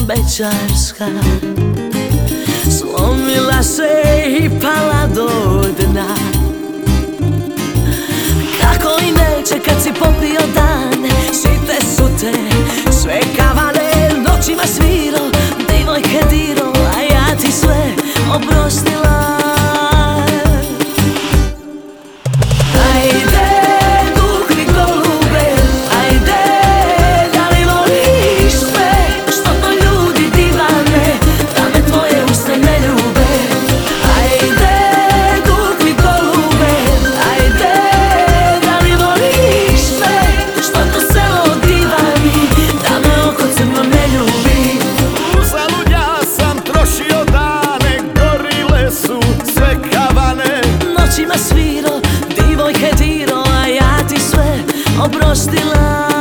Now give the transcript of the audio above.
bećarska, slomila se i pala do dna. Kako i neće kad si popio dan, site su te sve kavane, noćima sviro, divojke diro, a ja ti sve oprostila. Noćima sviro, divojke diro, a ja ti sve oprostila.